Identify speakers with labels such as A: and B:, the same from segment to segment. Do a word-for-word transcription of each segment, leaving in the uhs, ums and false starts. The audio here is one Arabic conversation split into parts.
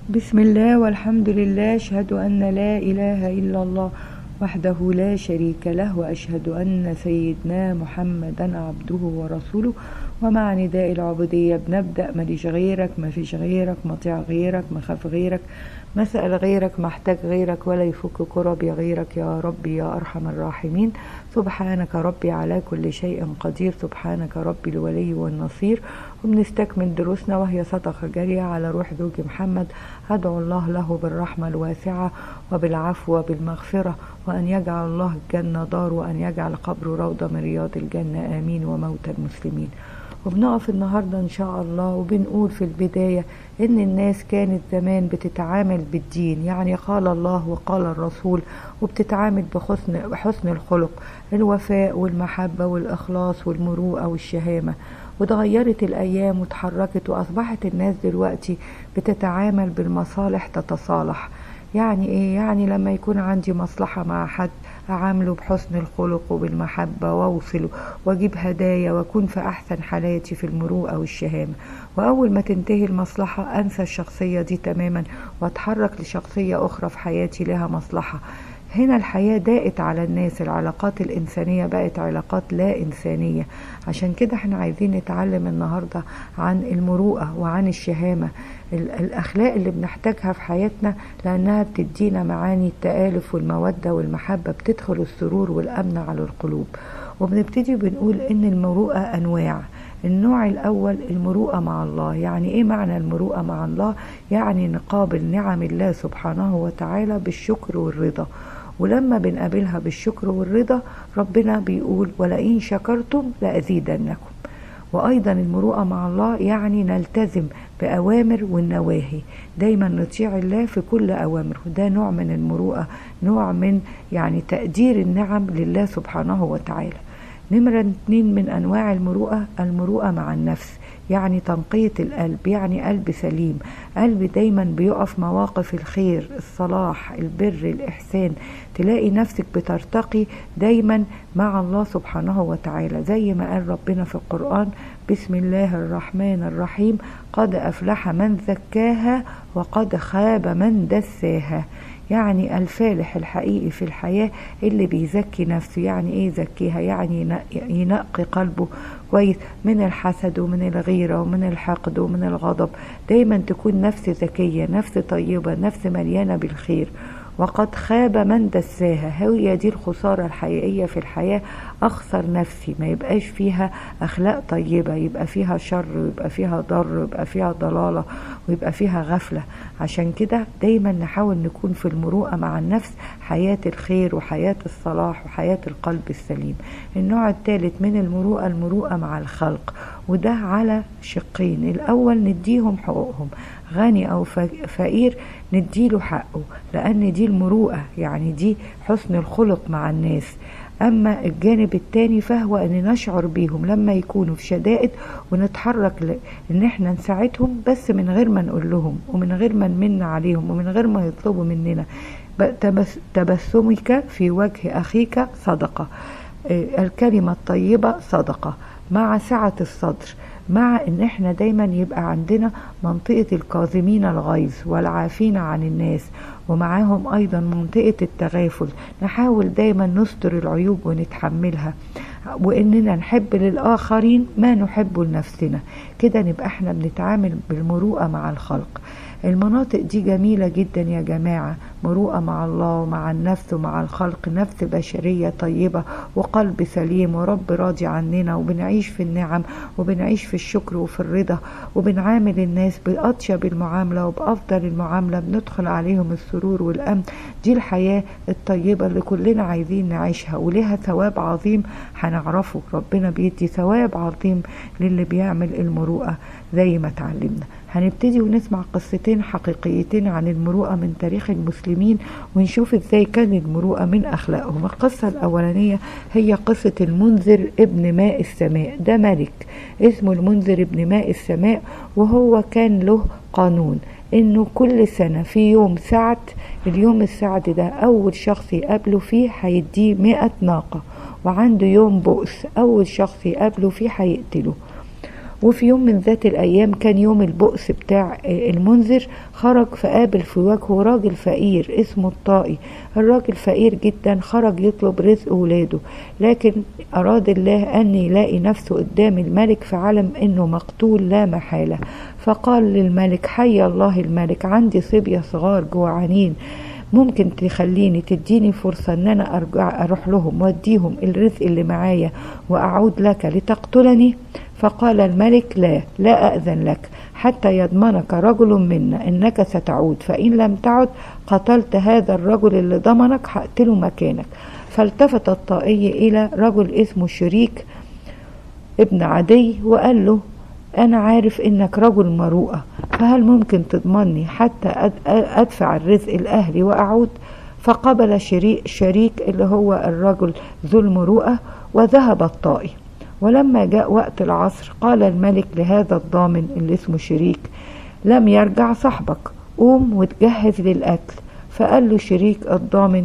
A: بسم الله والحمد لله، أشهد أن لا إله إلا الله وحده لا شريك له، وأشهد أن سيدنا محمدا عبده ورسوله. ومع نداء العبودية بنبدأ: ماليش غيرك، ما فيش غيرك، مطيع غيرك، مخاف غيرك، مسأل غيرك، محتاج غيرك، ولا يفك كربي غيرك يا ربي يا أرحم الراحمين. سبحانك ربي على كل شيء قدير، سبحانك ربي الولي والنصير. وبنستكمل دروسنا وهي صدقة جارية على روح زوج محمد. أدعو الله له بالرحمة الواسعة وبالعفو وبالمغفرة، وأن يجعل الله الجنة دار، وأن يجعل قبره روضة من رياض الجنة، آمين، وموتى المسلمين. وبنقف النهاردة إن شاء الله وبنقول في البداية إن الناس كانت زمان بتتعامل بالدين، يعني قال الله وقال الرسول، وبتتعامل بحسن, بحسن الخلق، الوفاء والمحبة والإخلاص والمروءة والشهامة. وتغيرت الأيام وتحركت، وأصبحت الناس دلوقتي بتتعامل بالمصالح تتصالح. يعني إيه؟ يعني لما يكون عندي مصلحة مع حد أعامله بحسن الخلق وبالمحبة، وأوصله وأجيب هدايا، وأكون في أحسن حالاتي في المروءة والشهامة. وأول ما تنتهي المصلحة أنسى الشخصية دي تماما، وأتحرك لشخصية أخرى في حياتي لها مصلحة. هنا الحياة ضاقت على الناس، العلاقات الإنسانية بقت علاقات لا إنسانية. عشان كده احنا عايزين نتعلم النهاردة عن المروءة وعن الشهامة، الأخلاق اللي بنحتاجها في حياتنا، لأنها بتدينا معاني التآلف والمودة والمحبة، بتدخل السرور والأمن على القلوب. وبنبتدي بنقول إن المروءة أنواع. النوع الأول المروءة مع الله. يعني إيه معنى المروءة مع الله؟ يعني نقابل نعم الله سبحانه وتعالى بالشكر والرضا. ولما بنقابلها بالشكر والرضا ربنا بيقول: ولئن شكرتم لأزيدنكم. وأيضا المروءة مع الله يعني نلتزم بأوامر والنواهي، دايما نطيع الله في كل أوامره. ده نوع من المروءة، نوع من يعني تقدير النعم لله سبحانه وتعالى. نمرة اتنين من أنواع المروءة المروءة مع النفس، يعني تنقية القلب، يعني قلب سليم، قلب دايما بيقف مواقف الخير، الصلاح، البر، الإحسان. تلاقي نفسك بترتقي دايما مع الله سبحانه وتعالى، زي ما قال ربنا في القرآن: بسم الله الرحمن الرحيم، قد أفلح من زكاها وقد خاب من دساها. يعني الفالح الحقيقي في الحياة اللي بيزكي نفسه. يعني ايه يزكيها؟ يعني ينقي قلبه كويس من الحسد ومن الغيرة ومن الحقد ومن الغضب. دايما تكون نفس ذكية، نفس طيبة، نفس مليانة بالخير. وقد خاب من دساها. هي دي الخسارة الحقيقية في الحياة. أخسر نفسي، ما يبقاش فيها أخلاق طيبة، يبقى فيها شر، ويبقى فيها ضر، ويبقى فيها ضلالة، ويبقى فيها غفلة. عشان كده دايما نحاول نكون في المروءة مع النفس، حياة الخير وحياة الصلاح وحياة القلب السليم. النوع الثالث من المروءة المروءة مع الخلق، وده على شقين: الأول نديهم حقوقهم، غني أو فقير نديله حقه، لأن دي المروءة، يعني دي حسن الخلق مع الناس. أما الجانب التاني فهو أن نشعر بيهم لما يكونوا في شدائد، ونتحرك لأن احنا نساعدهم، بس من غير ما نقول لهم، ومن غير ما نمن عليهم، ومن غير ما يطلبوا مننا. تبسمك في وجه أخيك صدقة، الكلمة الطيبة صدقة، مع سعة الصدر، مع ان احنا دايما يبقى عندنا منطقة الكاظمين الغيظ والعافين عن الناس، ومعاهم ايضا منطقة التغافل. نحاول دايما نستر العيوب ونتحملها، واننا نحب للآخرين ما نحب لنفسنا. كده نبقى احنا بنتعامل بالمروءة مع الخلق. المناطق دي جميلة جدا يا جماعة، مروءة مع الله ومع النفس ومع الخلق، نفس بشرية طيبة وقلب سليم ورب راضي عننا، وبنعيش في النعم وبنعيش في الشكر وفي الرضا، وبنعامل الناس بأطيب المعاملة وبأفضل المعاملة، بندخل عليهم السرور والأمن. دي الحياة الطيبة اللي كلنا عايزين نعيشها، ولها ثواب عظيم هنعرفه. ربنا بيدي ثواب عظيم للي بيعمل المروءة زي ما تعلمنا. هنبتدي ونسمع قصتين حقيقيتين عن المروءة من تاريخ المسلمين، ونشوف ازاي كان المروءة من أخلاقهم. القصة الأولانية هي قصة المنذر ابن ماء السماء. ده ملك اسمه المنذر ابن ماء السماء، وهو كان له قانون انه كل سنة في يوم سعد، اليوم السعد ده اول شخص يقابله فيه هيديه مئة ناقة، وعنده يوم بؤس اول شخص يقابله فيه هيقتله. وفي يوم من ذات الأيام كان يوم البؤس بتاع المنذر، خرج فقابل في وجهه راجل فقير اسمه الطائي. الراجل فقير جدا، خرج يطلب رزق ولاده، لكن أراد الله أن يلاقي نفسه قدام الملك، فعلم أنه مقتول لا محالة، فقال للملك: حي الله الملك، عندي صبية صغار جوعانين، ممكن تخليني تديني فرصة ان انا ارجع اروح لهم واديهم الرزق اللي معايا واعود لك لتقتلني؟ فقال الملك: لا لا أأذن لك حتى يضمنك رجل منا انك ستعود، فإن لم تعد قتلت هذا الرجل اللي ضمنك هقتله مكانك. فالتفت الطائي الى رجل اسمه شريك ابن عدي وقال له: أنا عارف إنك رجل مروءة، فهل ممكن تضمني حتى أدفع الرزق لأهلي وأعود؟ فقبل شريك, شريك اللي هو الرجل ذو المروءة، وذهب الطائي. ولما جاء وقت العصر قال الملك لهذا الضامن اللي اسمه شريك: لم يرجع صاحبك، قوم وتجهز للأكل. فقال له شريك الضامن: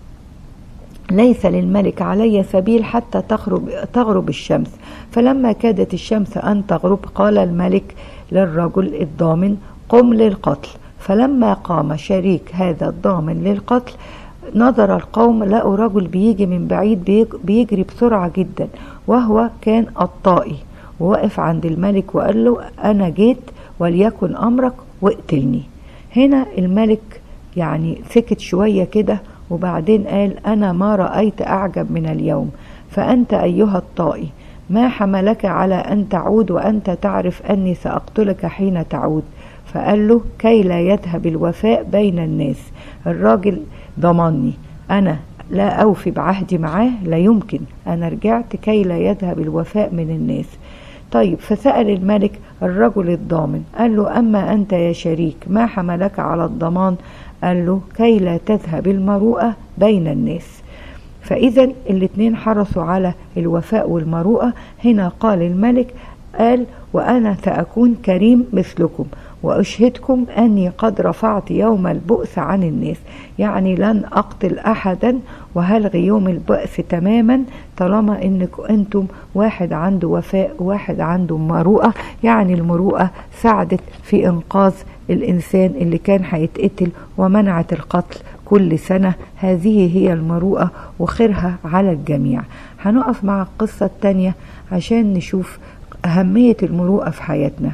A: ليس للملك علي سبيل حتى تغرب, تغرب الشمس. فلما كادت الشمس أن تغرب قال الملك للرجل الضامن: قم للقتل. فلما قام شريك هذا الضامن للقتل، نظر القوم لقوا رجل بيجي من بعيد بيجري بسرعة جدا، وهو كان الطائي، ووقف عند الملك وقال له: أنا جيت وليكن أمرك واقتلني. هنا الملك يعني سكت شوية كده، وبعدين قال: أنا ما رأيت أعجب من اليوم، فأنت أيها الطائي ما حملك على أن تعود وأنت تعرف أني سأقتلك حين تعود؟ فقال له: كي لا يذهب الوفاء بين الناس، الراجل ضمني، أنا لا أوفي بعهدي معاه، لا يمكن، أنا رجعت كي لا يذهب الوفاء من الناس. طيب، فسأل الملك الرجل الضامن قال له: أما أنت يا شريك ما حملك على الضمان؟ قال له: كي لا تذهب المروءة بين الناس. فإذا الاتنين حرصوا على الوفاء والمروءة. هنا قال الملك قال: وأنا سأكون كريم مثلكم، وأشهدكم أني قد رفعت يوم البؤس عن الناس، يعني لن أقتل أحدا وهلغي يوم البؤس تماما، طالما أنكم أنتم واحد عنده وفاء وواحد عنده مروءة. يعني المروءة ساعدت في إنقاذ الإنسان اللي كان هيتقتل ومنعت القتل كل سنة. هذه هي المروءة وخيرها على الجميع. هنقف مع القصة التانية عشان نشوف أهمية المروءة في حياتنا.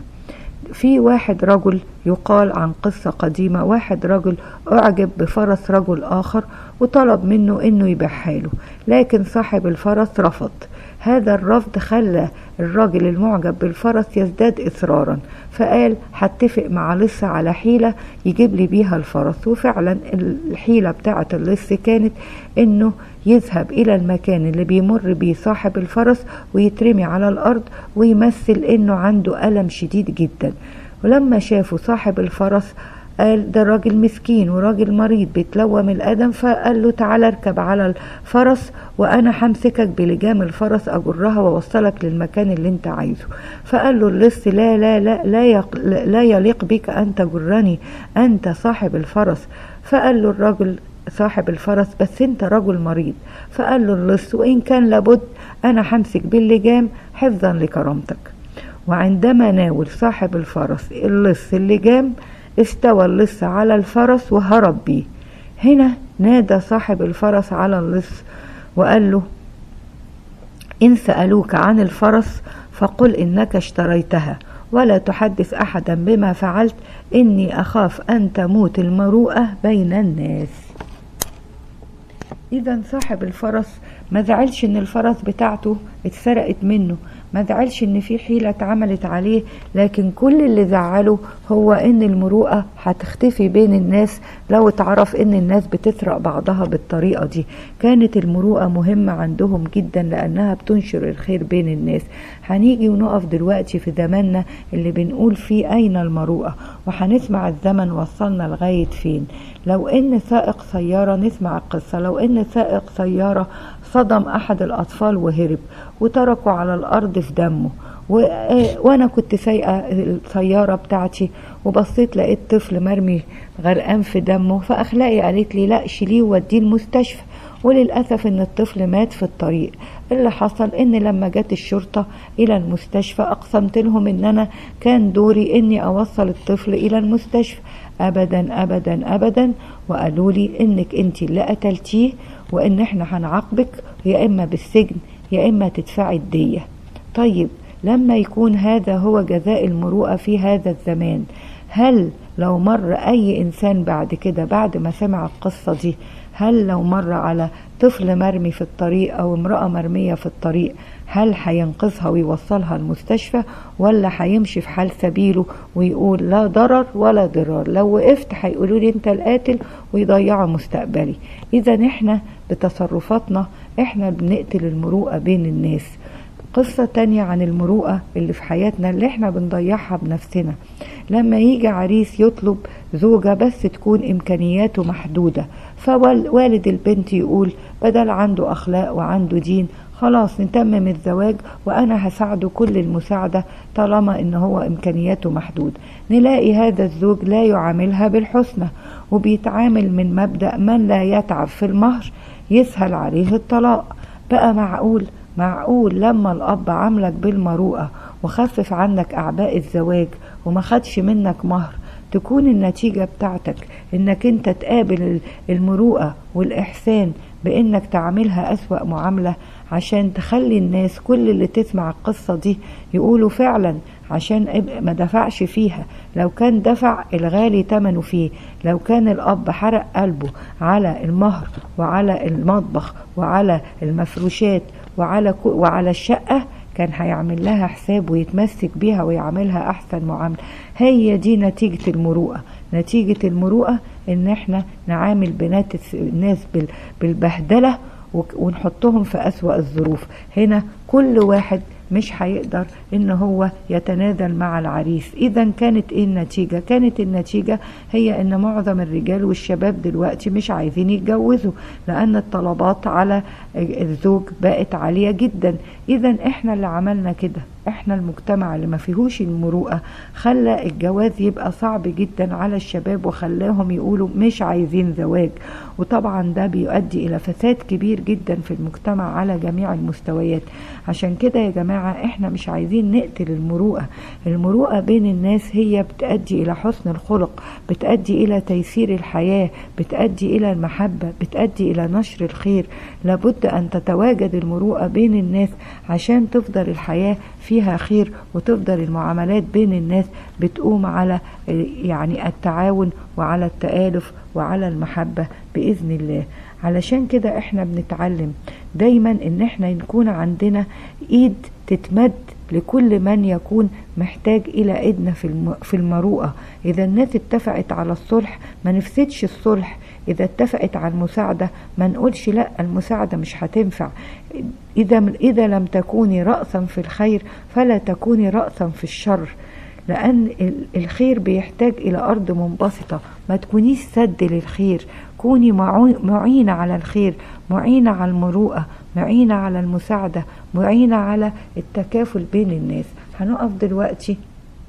A: في واحد رجل يقال عن قصة قديمة، واحد رجل أعجب بفرس رجل آخر وطلب منه إنه يبيعها، لكن صاحب الفرس رفض. هذا الرفض خلى الراجل المعجب بالفرس يزداد إصرارا، فقال: هتفق مع لص على حيلة يجيب لي بيها الفرس. وفعلا الحيلة بتاعة اللص كانت إنه يذهب إلى المكان اللي بيمر بيه صاحب الفرس ويترمي على الأرض ويمثل إنه عنده ألم شديد جدا. ولما شافوا صاحب الفرس قال: ده راجل مسكين وراجل مريض بيتلوم الأدم، فقال له: تعال اركب على الفرس وأنا همسكك بلجام الفرس أجرها ووصلك للمكان اللي انت عايزه. فقال له اللص: لا لا لا لا, لا يليق بك أن تجرني، أنت صاحب الفرس. فقال له الرجل صاحب الفرس: بس انت رجل مريض. فقال له اللص: وإن كان لابد أنا همسك باللجام حفظا لكرامتك. وعندما ناول صاحب الفرس اللص اللجام، استوى اللص على الفرس وهرب بيه. هنا نادى صاحب الفرس على اللص وقال له: إن سألوك عن الفرس فقل إنك اشتريتها، ولا تحدث أحدا بما فعلت، إني أخاف أن تموت المروءة بين الناس. إذا صاحب الفرس ما زعلش إن الفرس بتاعته اتسرقت منه، ما زعلش إن في حيلة اتعملت عليه، لكن كل اللي زعله هو إن المروءة هتختفي بين الناس لو اتعرف إن الناس بتسرق بعضها بالطريقة دي. كانت المروءة مهمة عندهم جدا لأنها بتنشر الخير بين الناس. هنيجي ونقف دلوقتي في زماننا اللي بنقول فيه أين المروءة، وهنسمع الزمن وصلنا لغاية فين. لو إن سائق سيارة، نسمع القصة، لو إن سائق سيارة صدم أحد الأطفال وهرب وتركوا على الأرض في دمه، و... وأنا كنت سايقة السيارة بتاعتي وبصيت لقيت طفل مرمي غرقان في دمه، فأخلاقي قالت لي: لا، شيليه ووديه المستشفى. وللأسف ان الطفل مات في الطريق. اللي حصل ان لما جت الشرطة الى المستشفى اقسمت لهم ان انا كان دوري اني اوصل الطفل الى المستشفى. ابدا ابدا ابدا، وقالوا لي انك انت اللي قتلتيه وان احنا هنعاقبك يا اما بالسجن يا اما تدفعي الدية. طيب لما يكون هذا هو جزاء المروءة في هذا الزمان، هل لو مر اي انسان بعد كده بعد ما سمع القصة دي، هل لو مر على طفل مرمي في الطريق او امرأة مرمية في الطريق، هل هينقذها ويوصلها المستشفى ولا هيمشي في حال سبيله ويقول لا ضرر ولا ضرار، لو وقفت هيقولوا لي انت القاتل ويضيعوا مستقبلي؟ اذا احنا بتصرفاتنا احنا بنقتل المروءة بين الناس. قصة تانية عن المروءة اللي في حياتنا اللي احنا بنضيعها بنفسنا، لما يجي عريس يطلب زوجة بس تكون امكانياته محدودة، فوالد البنت يقول بدل عنده اخلاق وعنده دين خلاص نتمم الزواج وانا هساعده كل المساعدة طالما ان هو امكانياته محدود. نلاقي هذا الزوج لا يعاملها بالحسنى وبيتعامل من مبدأ من لا يتعب في المهر يسهل عليه الطلاق. بقى معقول معقول لما الاب عاملك بالمروءة وخفف عنك اعباء الزواج وما خدش منك مهر تكون النتيجة بتاعتك انك انت تقابل المروءة والاحسان بانك تعملها اسوأ معاملة عشان تخلي الناس كل اللي تسمع القصة دي يقولوا فعلا عشان ما دفعش فيها، لو كان دفع الغالي تمنه فيه، لو كان الاب حرق قلبه على المهر وعلى المطبخ وعلى المفروشات وعلى وعلى الشقة كان هيعمل لها حساب ويتمسك بيها ويعملها احسن معاملة. هي دي نتيجة المروءة. نتيجة المروءة ان احنا نعامل بنات الناس بالبهدلة ونحطهم في أسوأ الظروف. هنا كل واحد مش هيقدر ان هو يتنازل مع العريس. اذا كانت ايه النتيجة؟ كانت النتيجة هي ان معظم الرجال والشباب دلوقتي مش عايزين يتجوزوا لان الطلبات على الزوج بقت عالية جدا. اذا احنا اللي عملنا كده، احنا المجتمع اللي ما فيهوش المروءة خلى الجواز يبقى صعب جدا على الشباب وخلاهم يقولوا مش عايزين زواج، وطبعا ده بيؤدي الى فساد كبير جدا في المجتمع على جميع المستويات. عشان كده يا جماعة احنا مش عايزين نقتل المروءة. المروءة بين الناس هي بتؤدي الى حسن الخلق، بتؤدي الى تيسير الحياة، بتؤدي الى المحبة، بتؤدي الى نشر الخير. لابد ان تتواجد المروءة بين الناس عشان تفضل الحياة فيها خير وتفضل المعاملات بين الناس بتقوم على يعني التعاون وعلى التآلف وعلى المحبة بإذن الله. علشان كده احنا بنتعلم دايما ان احنا نكون عندنا ايد تتمد لكل من يكون محتاج الى ايدنا في المروءة. اذا الناس اتفقت على الصلح ما نفسدش الصلح، اذا اتفقت على المساعدة ما نقولش لا المساعدة مش هتنفع. اذا اذا لم تكوني رأسا في الخير فلا تكوني رأسا في الشر، لأن الخير بيحتاج إلى أرض منبسطة. ما تكونيش سد للخير، كوني معينة على الخير، معينة على المروءة، معينة على المساعدة، معينة على التكافل بين الناس. هنقف دلوقتي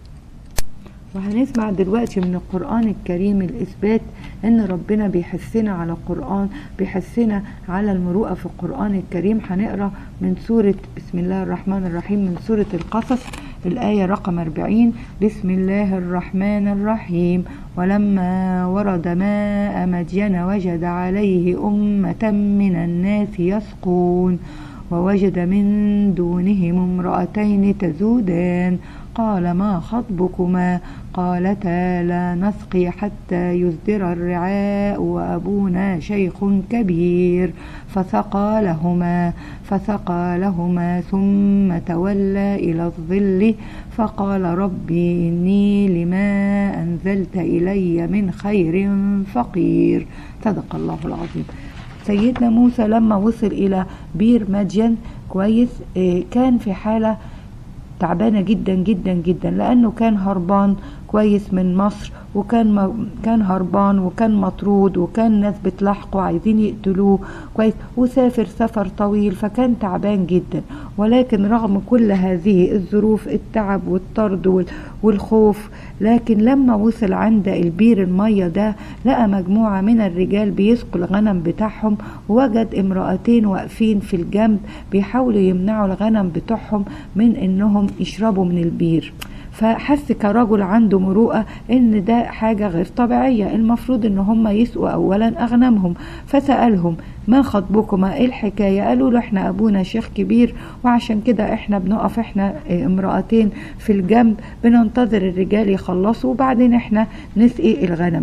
A: وهنسمع دلوقتي من القرآن الكريم الإثبات أن ربنا بيحسنا على القرآن، بيحسنا على المروءة في القرآن الكريم. هنقرأ من سورة بسم الله الرحمن الرحيم من سورة القصص الآية رقم أربعين. بسم الله الرحمن الرحيم. ولما ورد ماء مدين وجد عليه أمة من الناس يسقون ووجد من دونهم امرأتين تذودان قال ما خطبكما قالتا لا نسقي حتى يصدر الرعاء وأبونا شيخ كبير فسقى لهما فسقى لهما ثم تولى إلى الظل فقال ربي إني لما أنزلت إلي من خير فقير. صدق الله العظيم. سيدنا موسى لما وصل إلى بير مدين كويس كان في حالة تعبانة جدا جدا جدا لأنه كان هربان كويس من مصر، وكان كان هربان وكان مطرود وكان ناس بتلاحقه عايزين يقتلوه كويس، وسافر سفر طويل فكان تعبان جدا. ولكن رغم كل هذه الظروف، التعب والطرد والخوف، لكن لما وصل عند البير المية ده لقى مجموعة من الرجال بيسقوا الغنم بتاعهم، ووجد امرأتين واقفين في الجنب بيحاولوا يمنعوا الغنم بتاعهم من انهم يشربوا من البير. فحس كرجل عنده مروءة ان ده حاجة غير طبيعية، المفروض ان هم يسقوا اولا اغنامهم. فسألهم ما خطبكما، ايه الحكاية؟ قالوا له احنا ابونا شيخ كبير وعشان كده احنا بنقف احنا امرأتين في الجنب بننتظر الرجال يخلصوا وبعدين احنا نسقي الغنم.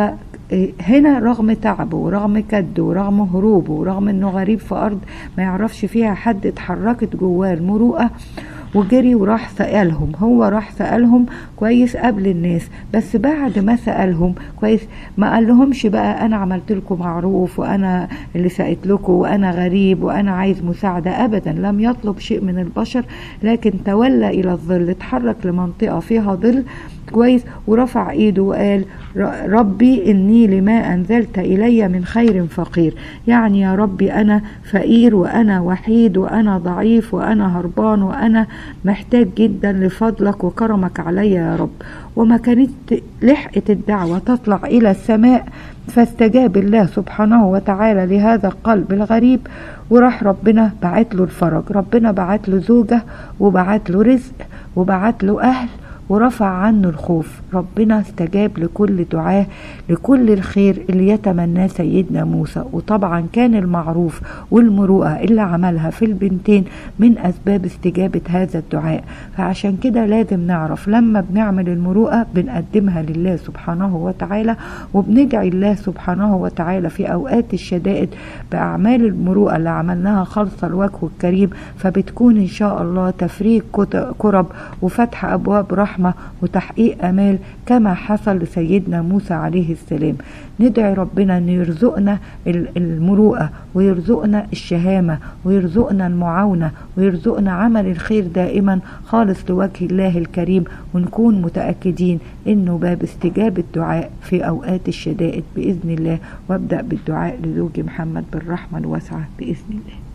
A: فهنا رغم تعبه ورغم كده ورغم هروبه ورغم انه غريب في ارض ما يعرفش فيها حد، اتحركت جواه المروءة وجري وراح سألهم. هو راح سألهم كويس قبل الناس، بس بعد ما سألهم كويس ما قال لهمش بقى انا عملت لكم معروف وانا اللي سألت لكم وانا غريب وانا عايز مساعدة، ابدا لم يطلب شيء من البشر، لكن تولى الى الظل، اتحرك لمنطقة فيها ظل كويس ورفع ايده وقال ربي اني لما انزلت الي من خير فقير. يعني يا ربي انا فقير وانا وحيد وانا ضعيف وانا هربان وانا محتاج جدا لفضلك وكرمك علي يا رب. وما كانت لحقت الدعوة تطلع الى السماء فاستجاب الله سبحانه وتعالى لهذا القلب الغريب، وراح ربنا بعت له الفرج، ربنا بعت له زوجة وبعت له رزق وبعت له اهل ورفع عنه الخوف. ربنا استجاب لكل دعاء لكل الخير اللي يتمناه سيدنا موسى. وطبعا كان المعروف والمروءة اللي عملها في البنتين من أسباب استجابة هذا الدعاء. فعشان كده لازم نعرف لما بنعمل المروءة بنقدمها لله سبحانه وتعالى، وبندعي الله سبحانه وتعالى في أوقات الشدائد بأعمال المروءة اللي عملناها خالصة الوجه الكريم، فبتكون إن شاء الله تفريج كرب وفتح أبواب رحمة وتحقيق أمال كما حصل لسيدنا موسى عليه السلام. ندعي ربنا أن يرزقنا المروءة ويرزقنا الشهامة ويرزقنا المعاونة ويرزقنا عمل الخير دائما خالص لوجه الله الكريم، ونكون متأكدين أنه باب استجابة الدعاء في أوقات الشدائد بإذن الله. وابدأ بالدعاء لزوجي محمد بالرحمة الواسعة بإذن الله.